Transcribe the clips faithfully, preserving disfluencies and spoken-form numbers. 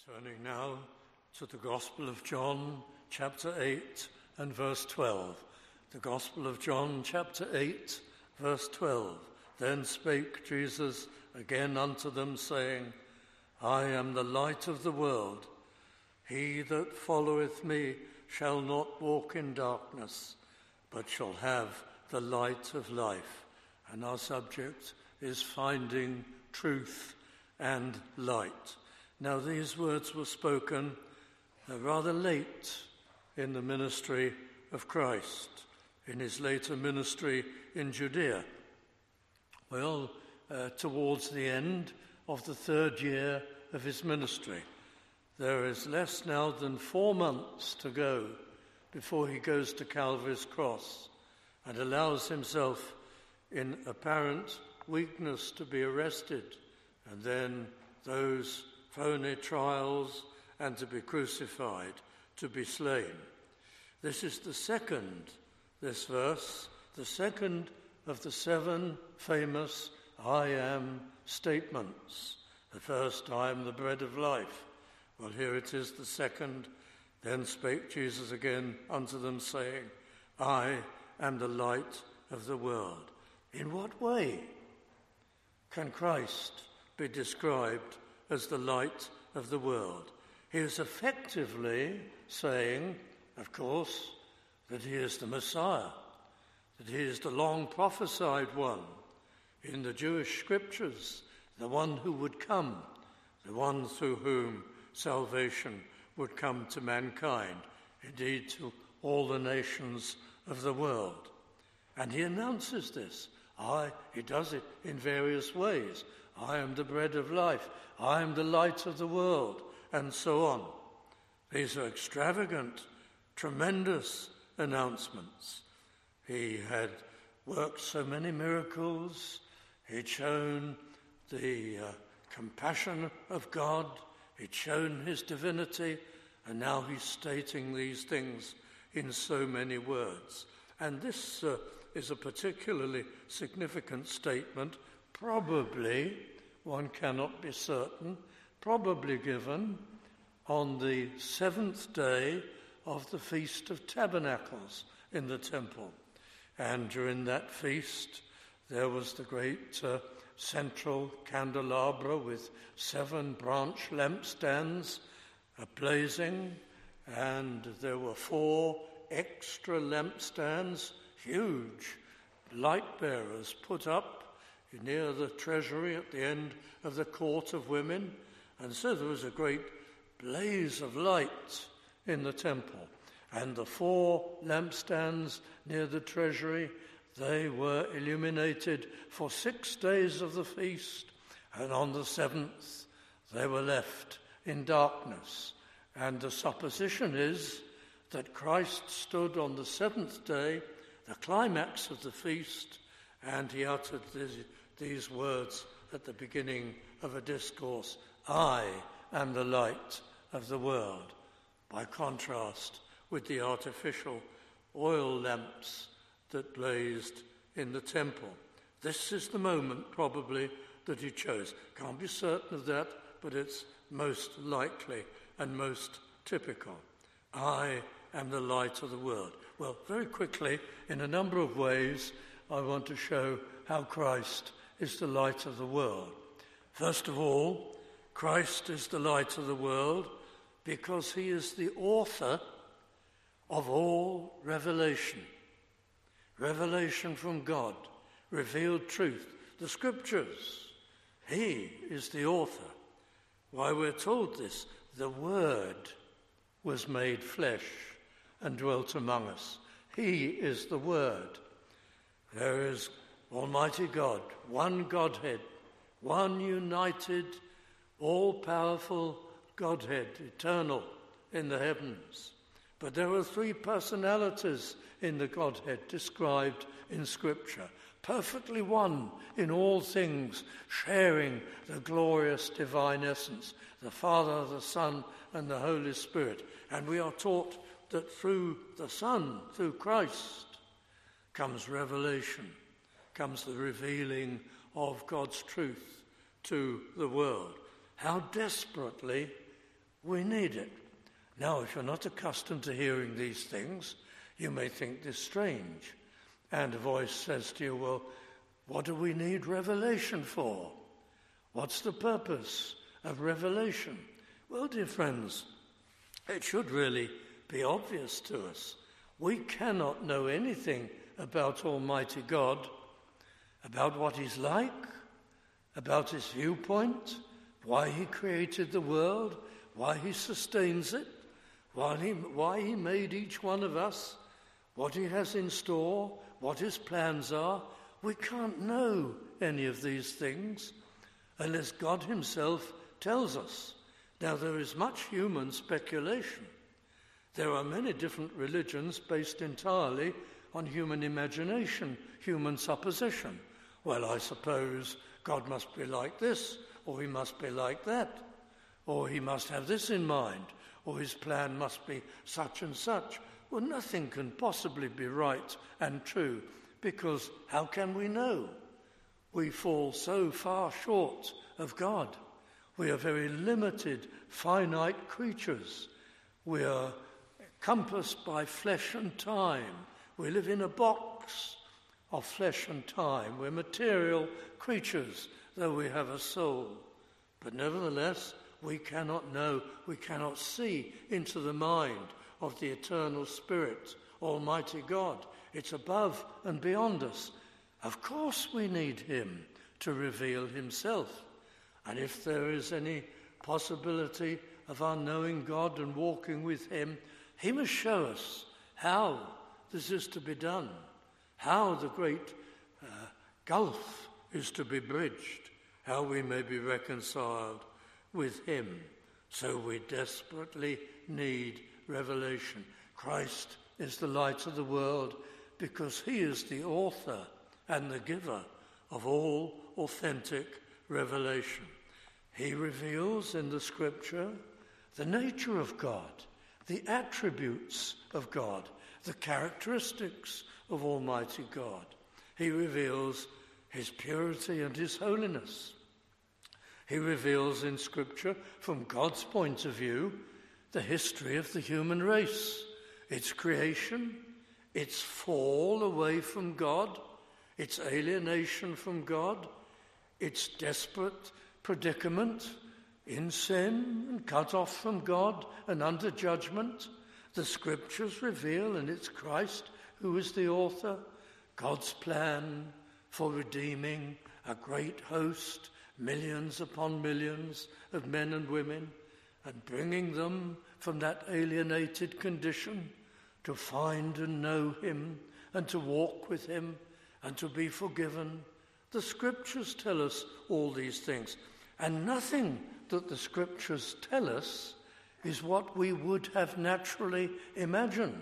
Turning now to the Gospel of John, chapter eight and verse twelve. The Gospel of John, chapter eight, verse twelve. Then spake Jesus again unto them, saying, I am the light of the world. He that followeth me shall not walk in darkness, but shall have the light of life. And our subject is finding truth and light. Now, these words were spoken uh, rather late in the ministry of Christ, in his later ministry in Judea. Well, uh, towards the end of the third year of his ministry. There is less now than four months to go before he goes to Calvary's cross and allows himself in apparent weakness to be arrested, and then those phony trials, and to be crucified, to be slain. This is the second, this verse, the second of the seven famous I am statements. The first, I am the bread of life. Well, here it is, the second. Then spake Jesus again unto them, saying, I am the light of the world. In what way can Christ be described as the light of the world? He is effectively saying, of course, that he is the Messiah, that he is the long prophesied one in the Jewish scriptures, the one who would come, the one through whom salvation would come to mankind, indeed to all the nations of the world. And he announces this. I, he does it in various ways. I am the bread of life. I am the light of the world, and so on. These are extravagant, tremendous announcements. He had worked so many miracles. He'd shown the uh, compassion of God. He'd shown his divinity, and now he's stating these things in so many words. And this uh, is a particularly significant statement, probably, one cannot be certain, probably given on the seventh day of the Feast of Tabernacles in the temple. And during that feast, there was the great uh, central candelabra with seven branch lampstands uh, blazing, and there were four extra lampstands, huge light bearers, put up near the treasury at the end of the court of women. And so there was a great blaze of light in the temple. And the four lampstands near the treasury, they were illuminated for six days of the feast. And on the seventh, they were left in darkness. And the supposition is that Christ stood on the seventh day, the climax of the feast, and he uttered this, these words at the beginning of a discourse, I am the light of the world, by contrast with the artificial oil lamps that blazed in the temple. This is the moment, probably, that he chose. Can't be certain of that, but it's most likely and most typical. I am the light of the world. Well, very quickly, in a number of ways, I want to show how Christ is the light of the world. First of all, Christ is the light of the world because he is the author of all revelation. Revelation from God, revealed truth, the scriptures. He is the author. Why we're told this? The Word was made flesh and dwelt among us. He is the Word. There is Almighty God, one Godhead, one united, all-powerful Godhead, eternal in the heavens. But there are three personalities in the Godhead described in Scripture, perfectly one in all things, sharing the glorious divine essence, the Father, the Son, and the Holy Spirit. And we are taught that through the Son, through Christ, comes revelation, comes the revealing of God's truth to the world. How desperately We need it. Now, if you're not accustomed to hearing these things, you may think this strange. And a voice says to you, well, what do we need revelation for? What's the purpose of revelation? Well, dear friends, it should really be obvious to us. We cannot know anything about Almighty God, about what he's like, about his viewpoint, why he created the world, why he sustains it, why he, why he made each one of us, what he has in store, what his plans are. We can't know any of these things unless God himself tells us. Now, there is much human speculation. There are many different religions based entirely on human imagination, human supposition. Well, I suppose God must be like this, or he must be like that, or he must have this in mind, or his plan must be such and such. Well, nothing can possibly be right and true, because how can we know? We fall so far short of God. We are very limited, finite creatures. We are compassed by flesh and time. We live in a box of flesh and time. We're material creatures, though we have a soul. But nevertheless, we cannot know, we cannot see into the mind of the eternal Spirit, Almighty God. It's above and beyond us. Of course we need him to reveal himself. And if there is any possibility of our knowing God and walking with him, he must show us how this is to be done, how the great uh, gulf is to be bridged, how we may be reconciled with him. So we desperately need revelation. Christ is the light of the world because he is the author and the giver of all authentic revelation. He reveals in the Scripture the nature of God, the attributes of God, the characteristics of Almighty God. He reveals his purity and his holiness. He reveals in Scripture, from God's point of view, the history of the human race, its creation, its fall away from God, its alienation from God, its desperate predicament in sin and cut off from God and under judgment. The Scriptures reveal, and it's Christ who is the author, God's plan for redeeming a great host, millions upon millions of men and women, and bringing them from that alienated condition to find and know him and to walk with him and to be forgiven. The Scriptures tell us all these things, and nothing that the Scriptures tell us is what we would have naturally imagined.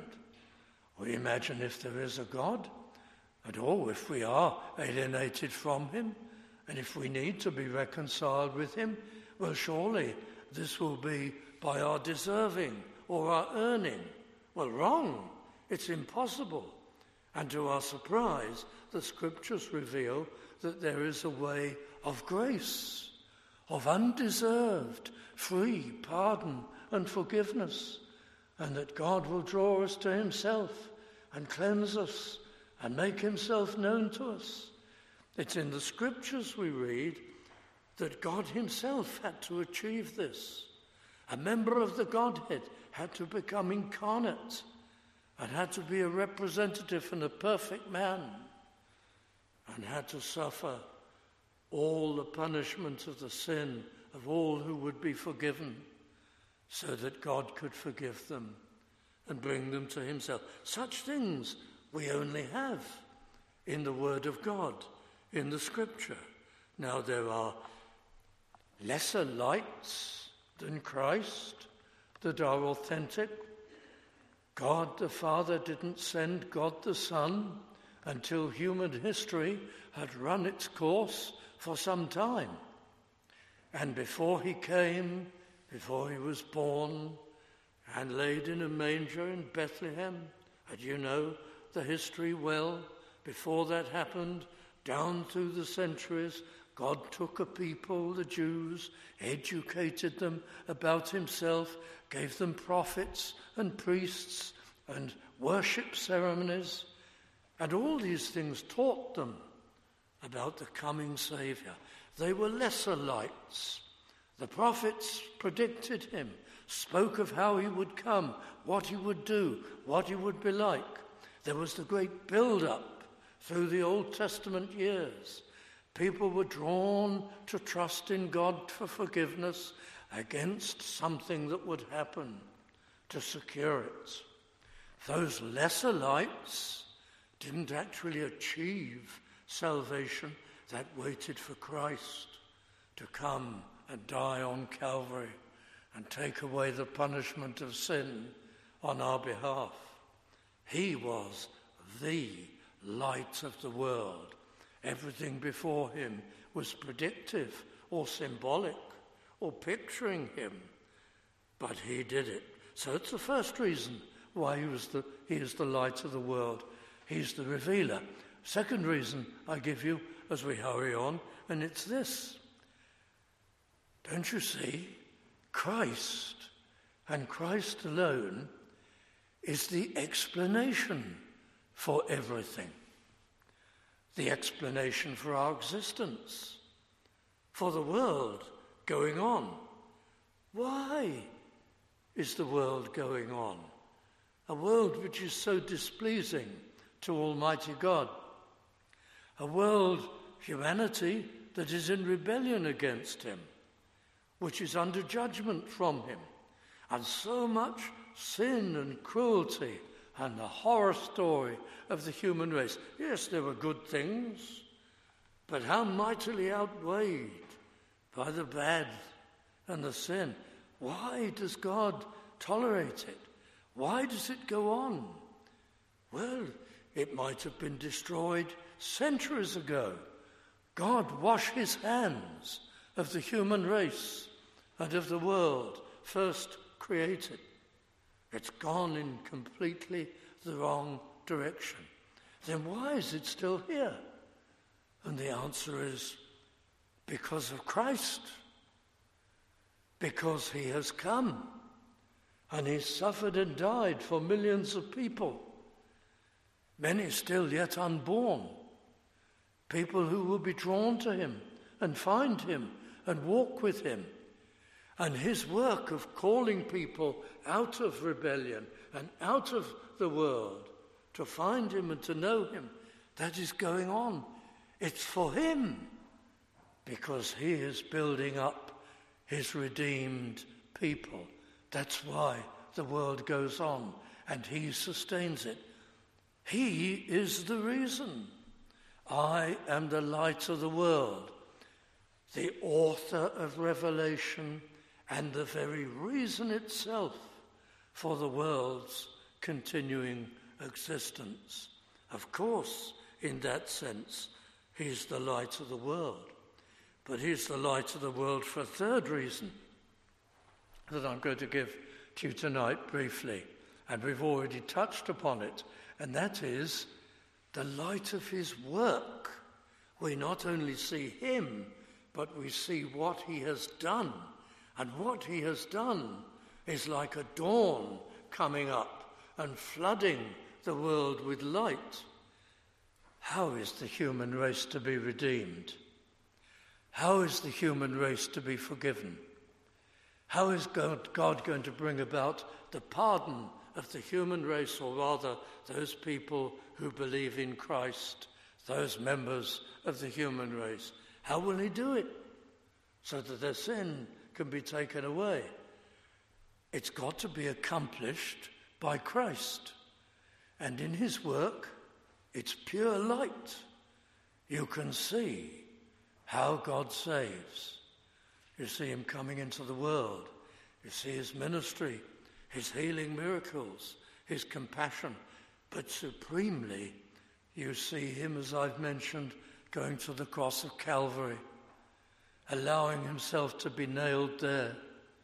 We imagine if there is a God, and oh, if we are alienated from him, and if we need to be reconciled with him, well, surely this will be by our deserving or our earning. Well, wrong. It's impossible. And to our surprise, the Scriptures reveal that there is a way of grace, of undeserved, free pardon and forgiveness, and that God will draw us to himself and cleanse us and make himself known to us. It's in the Scriptures we read that God himself had to achieve this. A member of the Godhead had to become incarnate and had to be a representative and a perfect man and had to suffer all the punishment of the sin of all who would be forgiven so that God could forgive them and bring them to himself. Such things we only have in the Word of God, in the Scripture. Now, there are lesser lights than Christ that are authentic. God the Father didn't send God the Son until human history had run its course for some time. And before he came, before he was born and laid in a manger in Bethlehem, and you know the history well, before that happened, down through the centuries, God took a people, the Jews, educated them about himself, gave them prophets and priests and worship ceremonies, and all these things taught them about the coming Saviour. They were lesser lights. The prophets predicted him, spoke of how he would come, what he would do, what he would be like. There was the great build-up through the Old Testament years. People were drawn to trust in God for forgiveness against something that would happen to secure it. Those lesser lights didn't actually achieve salvation. That waited for Christ to come and die on Calvary and take away the punishment of sin on our behalf. He was the light of the world. Everything before him was predictive or symbolic or picturing him, but he did it. So it's the first reason why he was the he is the light of the world. He's the revealer. Second reason I give you as we hurry on, and it's this. Don't you see? Christ, and Christ alone, is the explanation for everything. The explanation for our existence, for the world going on. Why is the world going on? A world which is so displeasing to Almighty God. A world, humanity, that is in rebellion against him, which is under judgment from him. And so much sin and cruelty and the horror story of the human race. Yes, there were good things, but how mightily outweighed by the bad and the sin. Why does God tolerate it? Why does it go on? Well, it might have been destroyed centuries ago. God washed his hands of the human race and of the world first created. It's gone in completely the wrong direction. Then why is it still here? And the answer is because of Christ. Because he has come and he suffered and died for millions of people. Many still yet unborn. People who will be drawn to him and find him and walk with him. And his work of calling people out of rebellion and out of the world to find him and to know him, that is going on. It's for him, because he is building up his redeemed people. That's why the world goes on, and he sustains it. He is the reason. I am the light of the world, the author of Revelation, and the very reason itself for the world's continuing existence. Of course, in that sense, he's the light of the world. But he's the light of the world for a third reason that I'm going to give to you tonight briefly, and we've already touched upon it, and that is the light of his work. We not only see him, but we see what he has done. And what he has done is like a dawn coming up and flooding the world with light. How is the human race to be redeemed? How is the human race to be forgiven? How is God, God going to bring about the pardon of the human race, or rather those people who believe in Christ, those members of the human race? How will he do it so that their sin can be taken away? It's got to be accomplished by Christ. And in his work, it's pure light. You can see how God saves. You see him coming into the world. You see his ministry, his healing miracles, his compassion. But supremely, you see him, as I've mentioned, going to the cross of Calvary, allowing himself to be nailed there,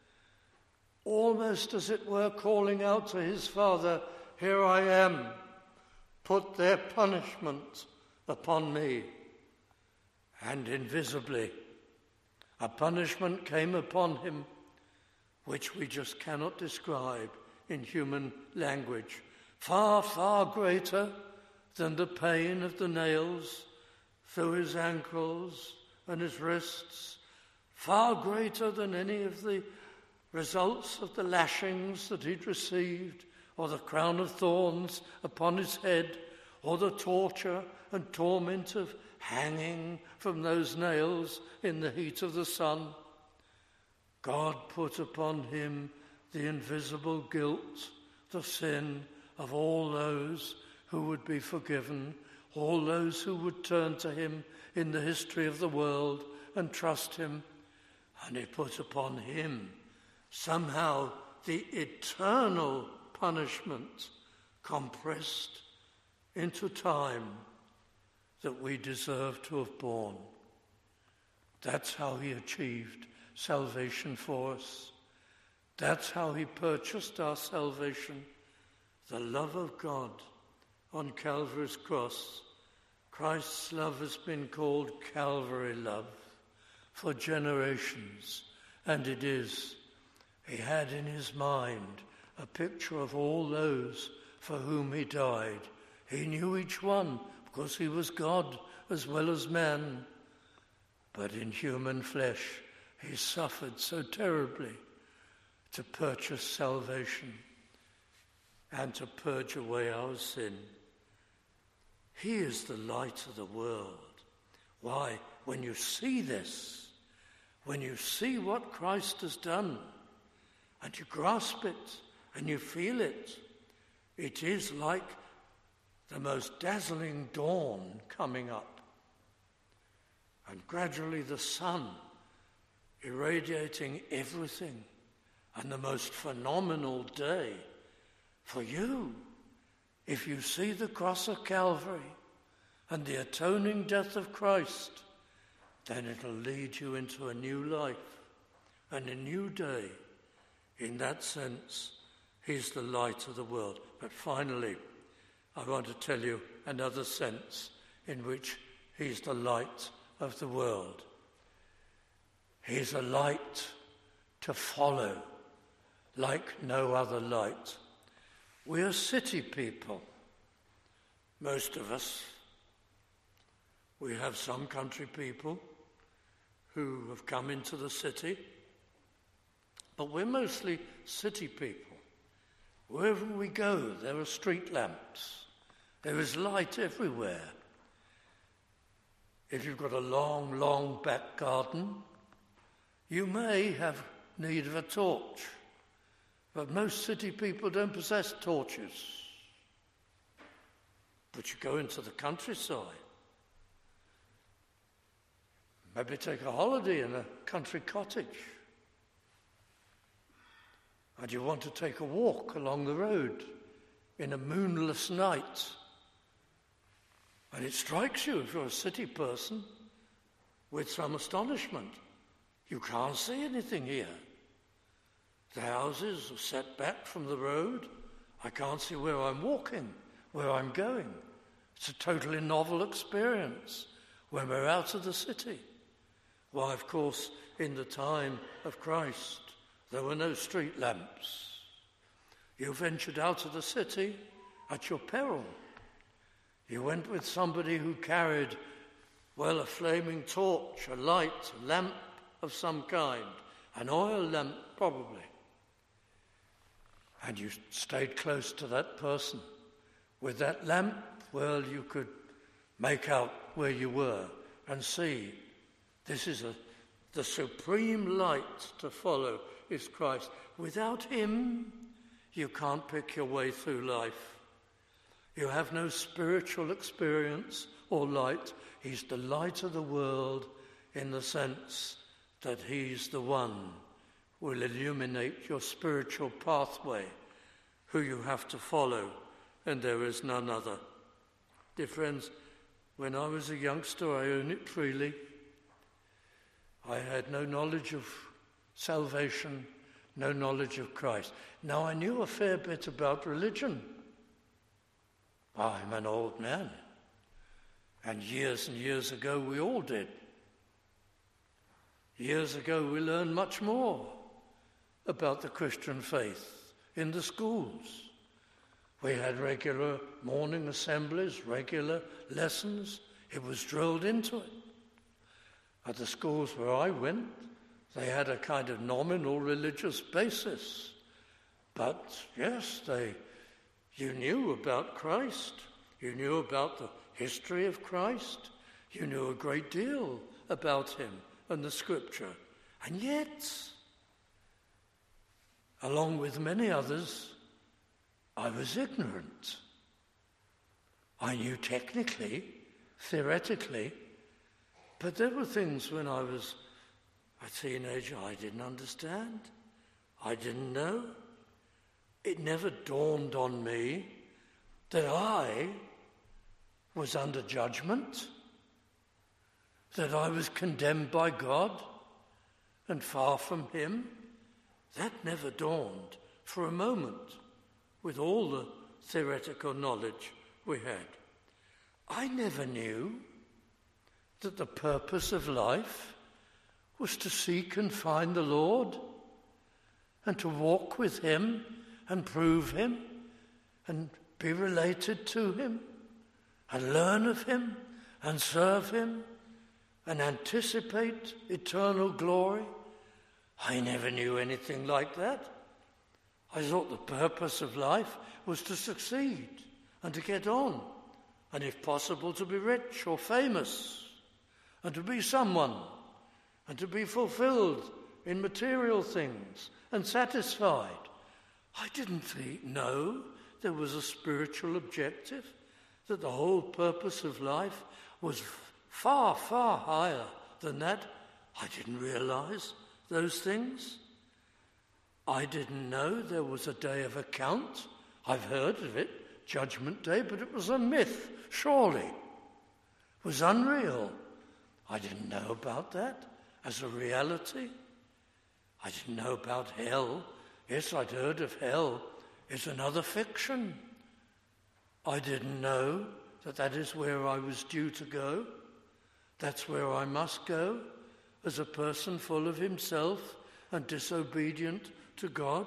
almost as it were calling out to his Father, "Here I am, put their punishment upon me." and invisibly. A punishment came upon him which we just cannot describe in human language, far, far greater than the pain of the nails through his ankles and his wrists, far greater than any of the results of the lashings that he'd received, or the crown of thorns upon his head, or the torture and torment of hanging from those nails in the heat of the sun. God put upon him the invisible guilt, the sin of all those who would be forgiven, all those who would turn to him in the history of the world and trust him. And he put upon him somehow the eternal punishment compressed into time that we deserve to have borne. That's how he achieved salvation for us. That's how he purchased our salvation. The love of God on Calvary's cross. Christ's love has been called Calvary love for generations, and it is. He had in his mind a picture of all those for whom he died. He knew each one because he was God as well as man. But in human flesh, he suffered so terribly to purchase salvation and to purge away our sin. He is the light of the world. Why? When you see this, when you see what Christ has done, and you grasp it, and you feel it, it is like the most dazzling dawn coming up. And gradually the sun irradiating everything, and the most phenomenal day for you. If you see the cross of Calvary and the atoning death of Christ, then it'll lead you into a new life and a new day. In that sense, he's the light of the world. But finally, I want to tell you another sense in which he's the light of the world. He's a light to follow like no other light. We are city people, most of us. We have some country people who have come into the city, but we're mostly city people. Wherever we go, there are street lamps. There is light everywhere. If you've got a long, long back garden, you may have need of a torch. But most city people don't possess torches. But you go into the countryside, maybe take a holiday in a country cottage, and you want to take a walk along the road in a moonless night, and it strikes you, if you're a city person, with some astonishment. You can't see anything here. The houses are set back from the road. I can't see where I'm walking, where I'm going. It's a totally novel experience when we're out of the city. Why, of course, in the time of Christ, there were no street lamps. You ventured out of the city at your peril. You went with somebody who carried, well, a flaming torch, a light, a lamp of some kind, an oil lamp probably. And you stayed close to that person. With that lamp, well, you could make out where you were and see this is a, the supreme light to follow is Christ. Without him, you can't pick your way through life. You have no spiritual experience or light. He's the light of the world in the sense that he's the one will illuminate your spiritual pathway, who you have to follow, and there is none other. Dear friends, when I was a youngster, I own it freely. I had no knowledge of salvation, no knowledge of Christ. Now, I knew a fair bit about religion. I'm an old man, and years and years ago we all did. Years ago we learned much more about the Christian faith in the schools. We had regular morning assemblies, regular lessons. It was drilled into it. At the schools where I went, they had a kind of nominal religious basis. But yes, they, you knew about Christ. You knew about the history of Christ. You knew a great deal about him and the scripture. And yet, along with many others, I was ignorant. I knew technically, theoretically, but there were things when I was a teenager I didn't understand. I didn't know. It never dawned on me that I was under judgment, that I was condemned by God and far from him. That never dawned for a moment with all the theoretical knowledge we had. I never knew that the purpose of life was to seek and find the Lord and to walk with him and prove him and be related to him and learn of him and serve him and anticipate eternal glory. I never knew anything like that. I thought the purpose of life was to succeed and to get on, and if possible to be rich or famous, and to be someone, and to be fulfilled in material things and satisfied. I didn't think, know there was a spiritual objective, that the whole purpose of life was far, far higher than that. I didn't realize those things. I didn't know there was a day of account. I've heard of it, Judgment Day, but it was a myth, surely. It was unreal. I didn't know about that as a reality. I didn't know about hell. Yes, I'd heard of hell. It's another fiction. I didn't know that that is where I was due to go. That's where I must go as a person full of himself and disobedient to God.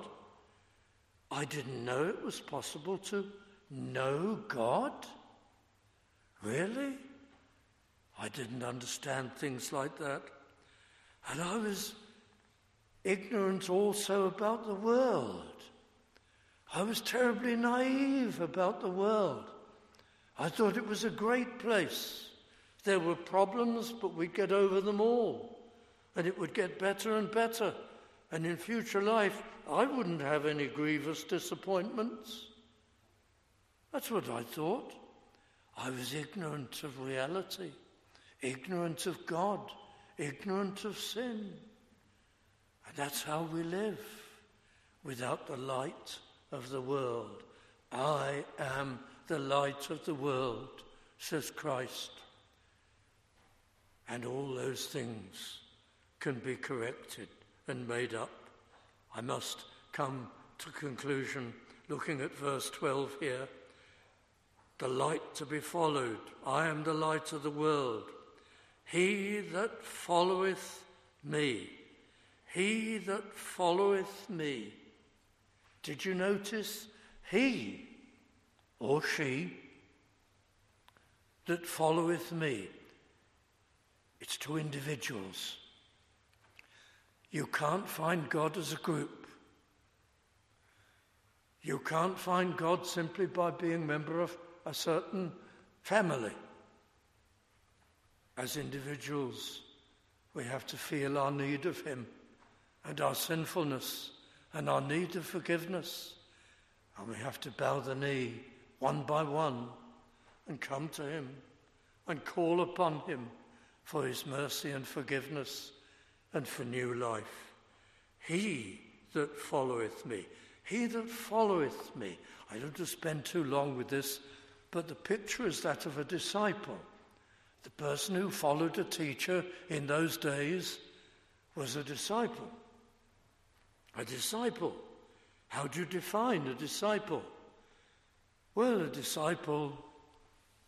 I didn't know it was possible to know God. Really? I didn't understand things like that. And I was ignorant also about the world. I was terribly naive about the world. I thought it was a great place. There were problems, but we'd get over them all. And it would get better and better. And in future life, I wouldn't have any grievous disappointments. That's what I thought. I was ignorant of reality, ignorant of God, ignorant of sin. And that's how we live, without the light of the world. I am the light of the world, says Christ. And all those things can be corrected and made up. I must come to conclusion looking at verse twelve here. The light to be followed. I am the light of the world. He that followeth me, he that followeth me. Did you notice? He or she that followeth me. It's two individuals. You can't find God as a group. You can't find God simply by being a member of a certain family. As individuals, we have to feel our need of him and our sinfulness and our need of forgiveness. And we have to bow the knee one by one and come to him and call upon him for his mercy and forgiveness and for new life. He that followeth me, he that followeth me. I don't want to spend too long with this, but the picture is that of a disciple. The person who followed a teacher in those days was a disciple. A disciple. How do you define a disciple? Well, a disciple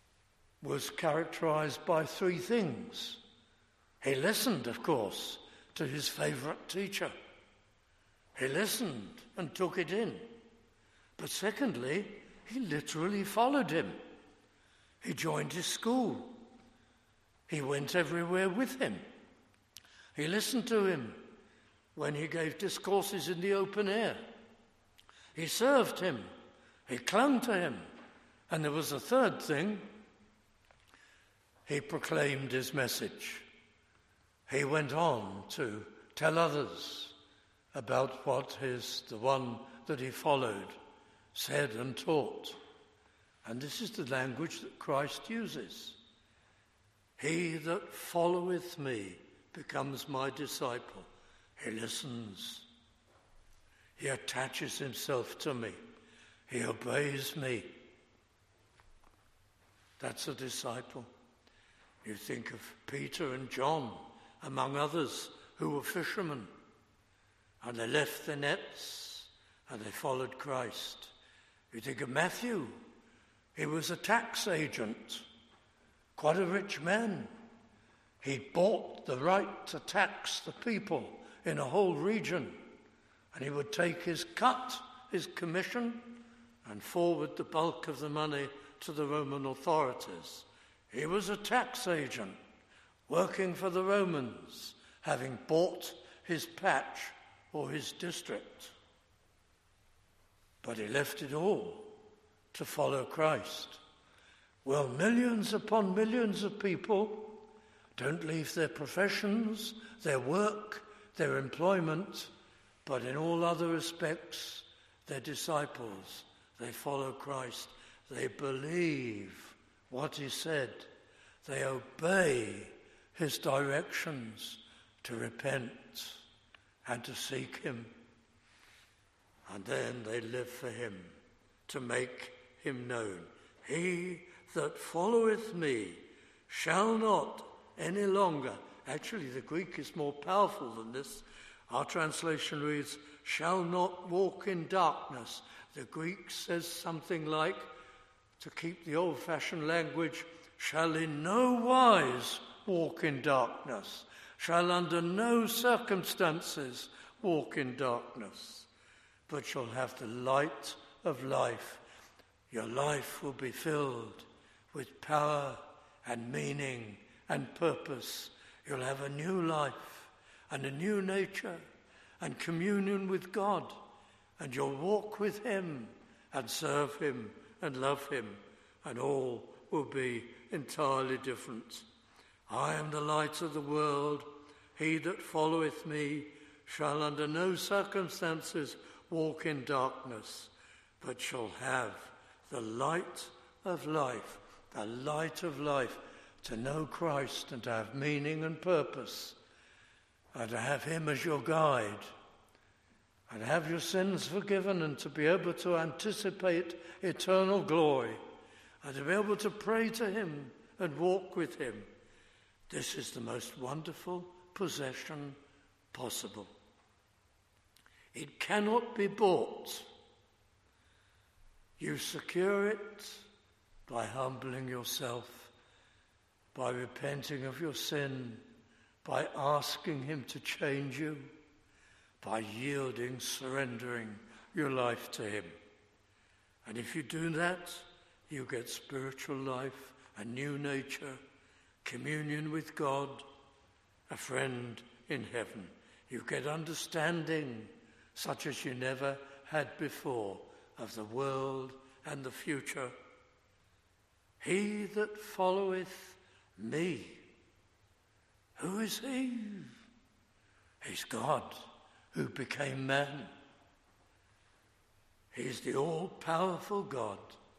was characterized by three things. He listened, of course, to his favorite teacher. He listened and took it in. But secondly, he literally followed him. He joined his school. He went everywhere with him. He listened to him when he gave discourses in the open air. He served him. He clung to him. And there was a third thing. He proclaimed his message. He went on to tell others about what his, the one that he followed, said and taught. And this is the language that Christ uses. He that followeth me becomes my disciple. He listens. He attaches himself to me. He obeys me. That's a disciple. You think of Peter and John, among others, who were fishermen. And they left their nets and they followed Christ. You think of Matthew. He was a tax agent, quite a rich man. He bought the right to tax the people in a whole region. And he would take his cut, his commission, and forward the bulk of the money to the Roman authorities. He was a tax agent, working for the Romans, having bought his patch or his district. But he left it all to follow Christ. Well, millions upon millions of people don't leave their professions, their work, their employment, but in all other respects, they're disciples. They follow Christ. They believe what he said. They obey his directions to repent and to seek him. And then they live for him, to make him known. He that followeth me shall not any longer. Actually, the Greek is more powerful than this. Our translation reads, shall not walk in darkness. The Greek says something like, to keep the old-fashioned language, shall in no wise walk in darkness, shall under no circumstances walk in darkness, but shall have the light of life. Your life will be filled with power and meaning and purpose. You'll have a new life and a new nature and communion with God, and you'll walk with him and serve him and love him, and all will be entirely different. I am the light of the world. He that followeth me shall under no circumstances walk in darkness, but shall have the light of life, the light of life, to know Christ and to have meaning and purpose, and to have him as your guide, and have your sins forgiven, and to be able to anticipate eternal glory, and to be able to pray to him and walk with him. This is the most wonderful possession possible. It cannot be bought. You secure it by humbling yourself, by repenting of your sin, by asking him to change you, by yielding, surrendering your life to him. And if you do that, you get spiritual life, a new nature, communion with God, a friend in heaven. You get understanding such as you never had before of the world and the future. He that followeth me. Who is he? He's God who became man. He's the all-powerful God.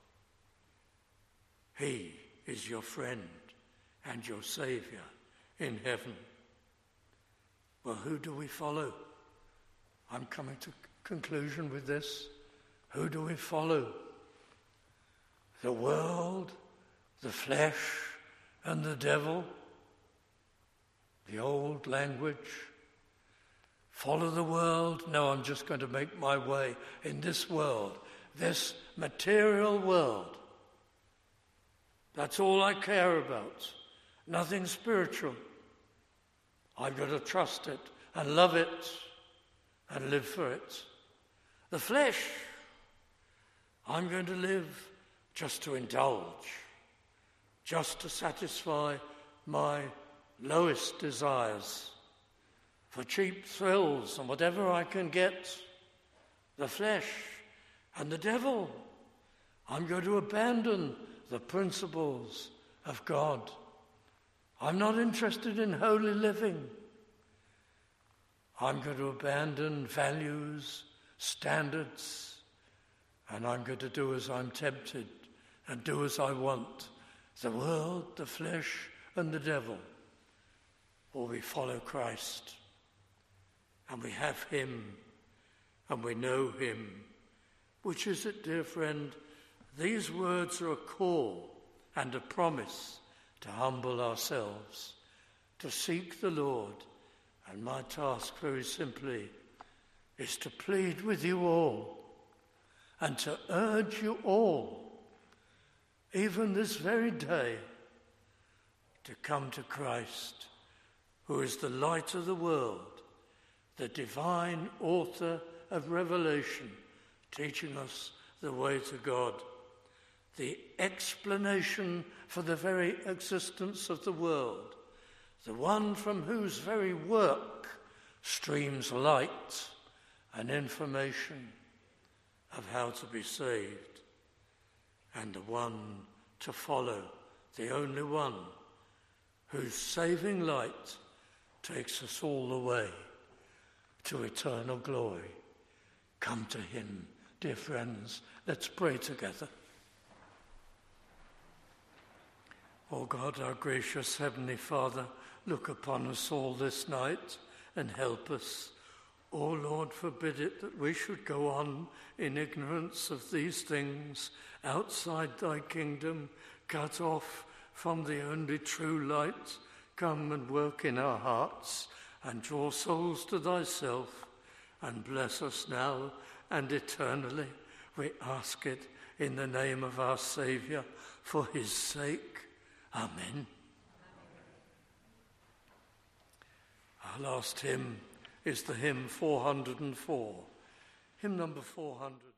He is your friend and your Saviour in heaven. Well, who do we follow? I'm coming to conclusion with this. Who do we follow? The world, the flesh, and the devil? The old language. Follow the world? No, I'm just going to make my way in this world, this material world. That's all I care about. Nothing spiritual. I've got to trust it and love it and live for it. The flesh, I'm going to live just to indulge, just to satisfy my lowest desires, for cheap thrills and whatever I can get. The flesh and the devil, I'm going to abandon the principles of God. I'm not interested in holy living. I'm going to abandon values, standards, and I'm going to do as I'm tempted and do as I want. The world, the flesh, and the devil. Or we follow Christ, and we have him, and we know him. Which is it, dear friend? These words are a call and a promise to humble ourselves, to seek the Lord. And my task, very simply, is to plead with you all and to urge you all, even this very day, to come to Christ, who is the light of the world, the divine author of revelation, teaching us the way to God, the explanation for the very existence of the world, the one from whose very work streams light and information of how to be saved, and the one to follow, the only one whose saving light takes us all the way to eternal glory. Come to him, dear friends. Let's pray together. O God, our gracious Heavenly Father, look upon us all this night and help us. O Lord, forbid it that we should go on in ignorance of these things outside thy kingdom, cut off from the only true light. Come and work in our hearts and draw souls to thyself, and bless us now and eternally. We ask it in the name of our Saviour, for his sake. Amen. Our last hymn is the hymn four hundred four, hymn number four hundred.